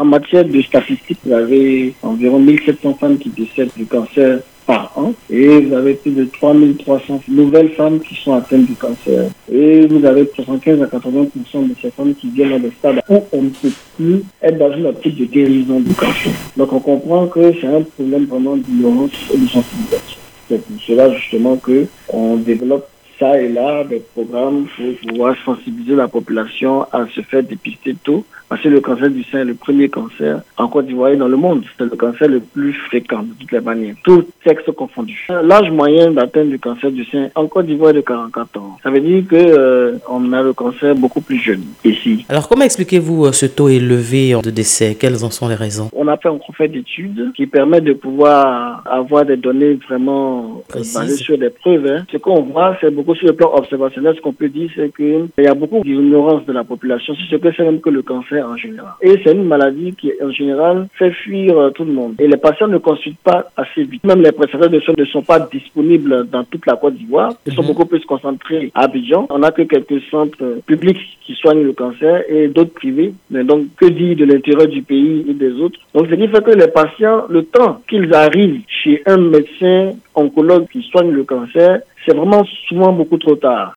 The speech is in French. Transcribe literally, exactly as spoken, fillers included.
En matière de statistiques, vous avez environ mille sept cents femmes qui décèdent du cancer par an et vous avez plus de trois mille trois cents nouvelles femmes qui sont atteintes du cancer. Et vous avez soixante-quinze à quatre-vingts pour cent de ces femmes qui viennent dans des stades où on ne peut plus être dans une optique de guérison du cancer. Donc on comprend que c'est un problème vraiment d'ignorance et de sensibilisation. C'est pour cela justement qu'on développe ça et là des programmes pour pouvoir sensibiliser la population à se faire dépister tôt. Parce que le cancer du sein est le premier cancer en Côte d'Ivoire et dans le monde. C'est le cancer le plus fréquent de toutes les manières. Tous sexes confondus. L'âge moyen d'atteinte du cancer du sein en Côte d'Ivoire est de quarante-quatre ans. Ça veut dire que euh, on a le cancer beaucoup plus jeune ici. Alors comment expliquez-vous ce taux élevé de décès? Quelles en sont les raisons? On a fait un fait d'études qui permet de pouvoir avoir des données vraiment précises, basées sur des preuves. Hein. Ce qu'on voit, c'est beaucoup sur le plan observationnel. Ce qu'on peut dire, c'est qu'il y a beaucoup d'ignorance de la population sur ce que c'est même que le cancer en général. Et c'est une maladie qui, en général, fait fuir euh, tout le monde. Et les patients ne consultent pas assez vite. Même les prestataires de soins ne sont pas disponibles dans toute la Côte d'Ivoire. Ils mm-hmm. sont beaucoup plus concentrés à Abidjan. On n'a que quelques centres euh, publics qui soignent le cancer et d'autres privés. Mais donc, que dire de l'intérieur du pays et des autres? Donc, ce qui fait que les patients, le temps qu'ils arrivent chez un médecin oncologue qui soigne le cancer, c'est vraiment souvent beaucoup trop tard.